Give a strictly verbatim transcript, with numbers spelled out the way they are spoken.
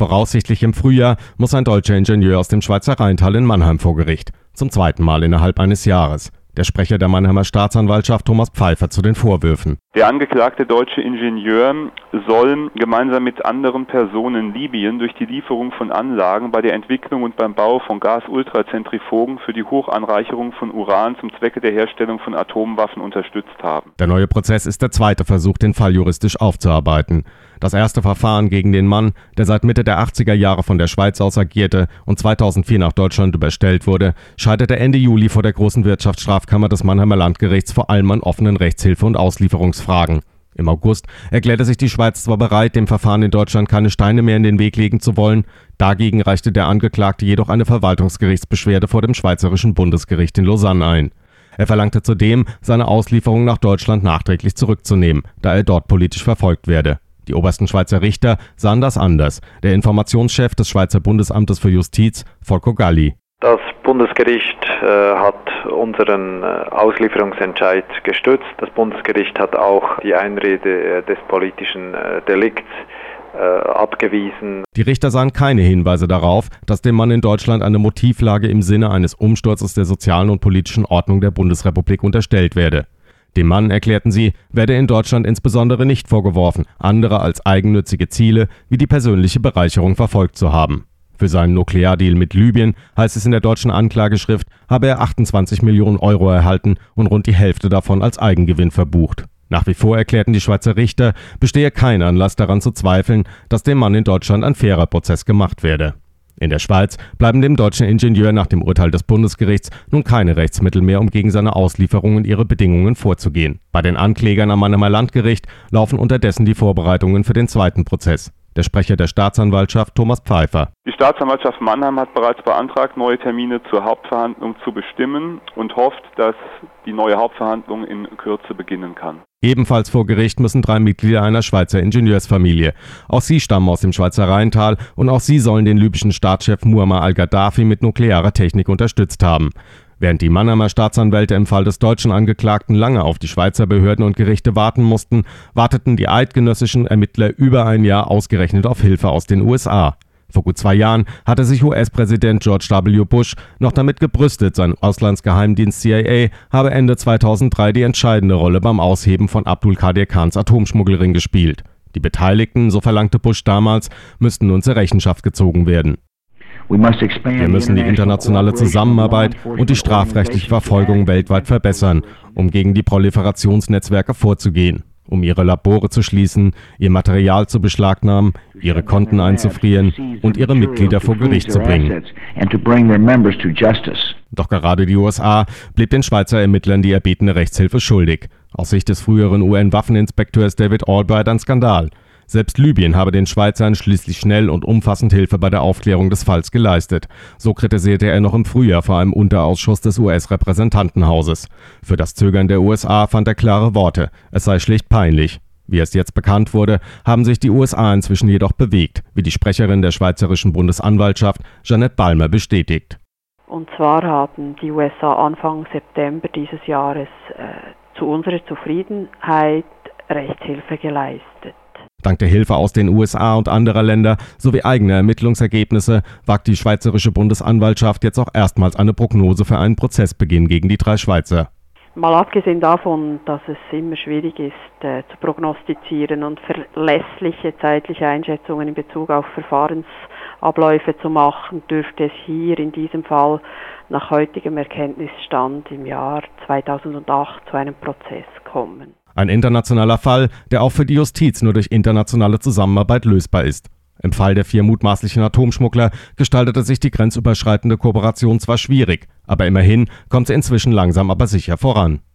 Voraussichtlich im Frühjahr muss ein deutscher Ingenieur aus dem Schweizer Rheintal in Mannheim vor Gericht. Zum zweiten Mal innerhalb eines Jahres. Der Sprecher der Mannheimer Staatsanwaltschaft Thomas Pfeiffer zu den Vorwürfen. Der angeklagte deutsche Ingenieur soll gemeinsam mit anderen Personen Libyen durch die Lieferung von Anlagen bei der Entwicklung und beim Bau von Gas-Ultrazentrifugen für die Hochanreicherung von Uran zum Zwecke der Herstellung von Atomwaffen unterstützt haben. Der neue Prozess ist der zweite Versuch, den Fall juristisch aufzuarbeiten. Das erste Verfahren gegen den Mann, der seit Mitte der achtziger Jahre von der Schweiz aus agierte und zweitausendvier nach Deutschland überstellt wurde, scheiterte Ende Juli vor der großen Wirtschaftsstrafkammer des Mannheimer Landgerichts vor allem an offenen Rechtshilfe- und Auslieferungsfragen. Im August erklärte sich die Schweiz zwar bereit, dem Verfahren in Deutschland keine Steine mehr in den Weg legen zu wollen, dagegen reichte der Angeklagte jedoch eine Verwaltungsgerichtsbeschwerde vor dem Schweizerischen Bundesgericht in Lausanne ein. Er verlangte zudem, seine Auslieferung nach Deutschland nachträglich zurückzunehmen, da er dort politisch verfolgt werde. Die obersten Schweizer Richter sahen das anders. Der Informationschef des Schweizer Bundesamtes für Justiz, Volker Galli. Das Bundesgericht äh, hat unseren äh, Auslieferungsentscheid gestützt. Das Bundesgericht hat auch die Einrede äh, des politischen äh, Delikts äh, abgewiesen. Die Richter sahen keine Hinweise darauf, dass dem Mann in Deutschland eine Motivlage im Sinne eines Umsturzes der sozialen und politischen Ordnung der Bundesrepublik unterstellt werde. Dem Mann, erklärten sie, werde in Deutschland insbesondere nicht vorgeworfen, andere als eigennützige Ziele wie die persönliche Bereicherung verfolgt zu haben. Für seinen Nukleardeal mit Libyen, heißt es in der deutschen Anklageschrift, habe er achtundzwanzig Millionen Euro erhalten und rund die Hälfte davon als Eigengewinn verbucht. Nach wie vor erklärten die Schweizer Richter, bestehe kein Anlass daran zu zweifeln, dass dem Mann in Deutschland ein fairer Prozess gemacht werde. In der Schweiz bleiben dem deutschen Ingenieur nach dem Urteil des Bundesgerichts nun keine Rechtsmittel mehr, um gegen seine Auslieferung und ihre Bedingungen vorzugehen. Bei den Anklägern am Mannheimer Landgericht laufen unterdessen die Vorbereitungen für den zweiten Prozess. Der Sprecher der Staatsanwaltschaft, Thomas Pfeiffer. Die Staatsanwaltschaft Mannheim hat bereits beantragt, neue Termine zur Hauptverhandlung zu bestimmen und hofft, dass die neue Hauptverhandlung in Kürze beginnen kann. Ebenfalls vor Gericht müssen drei Mitglieder einer Schweizer Ingenieursfamilie. Auch sie stammen aus dem Schweizer Rheintal und auch sie sollen den libyschen Staatschef Muammar al-Gaddafi mit nuklearer Technik unterstützt haben. Während die Mannheimer Staatsanwälte im Fall des deutschen Angeklagten lange auf die Schweizer Behörden und Gerichte warten mussten, warteten die eidgenössischen Ermittler über ein Jahr ausgerechnet auf Hilfe aus den U S A. Vor gut zwei Jahren hatte sich U S-Präsident George W. Bush noch damit gebrüstet, sein Auslandsgeheimdienst C I A habe Ende zweitausenddrei die entscheidende Rolle beim Ausheben von Abdul Qadir Khans Atomschmuggelring gespielt. Die Beteiligten, so verlangte Bush damals, müssten nun zur Rechenschaft gezogen werden. Wir müssen die internationale Zusammenarbeit und die strafrechtliche Verfolgung weltweit verbessern, um gegen die Proliferationsnetzwerke vorzugehen, um ihre Labore zu schließen, ihr Material zu beschlagnahmen, ihre Konten einzufrieren und ihre Mitglieder vor Gericht zu bringen. Doch gerade die U S A blieb den Schweizer Ermittlern die erbetene Rechtshilfe schuldig. Aus Sicht des früheren U N-Waffeninspekteurs David Albright ein Skandal. Selbst Libyen habe den Schweizern schließlich schnell und umfassend Hilfe bei der Aufklärung des Falls geleistet. So kritisierte er noch im Frühjahr vor einem Unterausschuss des U S-Repräsentantenhauses. Für das Zögern der U S A fand er klare Worte. Es sei schlicht peinlich. Wie es jetzt bekannt wurde, haben sich die U S A inzwischen jedoch bewegt, wie die Sprecherin der Schweizerischen Bundesanwaltschaft, Jeanette Balmer, bestätigt. Und zwar haben die U S A Anfang September dieses Jahres äh, zu unserer Zufriedenheit Rechtshilfe geleistet. Dank der Hilfe aus den U S A und anderer Länder sowie eigener Ermittlungsergebnisse wagt die Schweizerische Bundesanwaltschaft jetzt auch erstmals eine Prognose für einen Prozessbeginn gegen die drei Schweizer. Mal abgesehen davon, dass es immer schwierig ist, äh, zu prognostizieren und verlässliche zeitliche Einschätzungen in Bezug auf Verfahrensabläufe zu machen, dürfte es hier in diesem Fall nach heutigem Erkenntnisstand im Jahr zweitausendacht zu einem Prozess kommen. Ein internationaler Fall, der auch für die Justiz nur durch internationale Zusammenarbeit lösbar ist. Im Fall der vier mutmaßlichen Atomschmuggler gestaltete sich die grenzüberschreitende Kooperation zwar schwierig, aber immerhin kommt sie inzwischen langsam aber sicher voran.